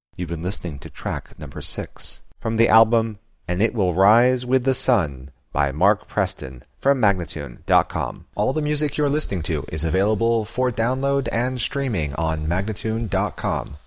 You've been listening to track number 6 from the album And It Will Rise with the Sun by Mark Preston from Magnatune.com. All the music you're listening to is available for download and streaming on Magnatune.com.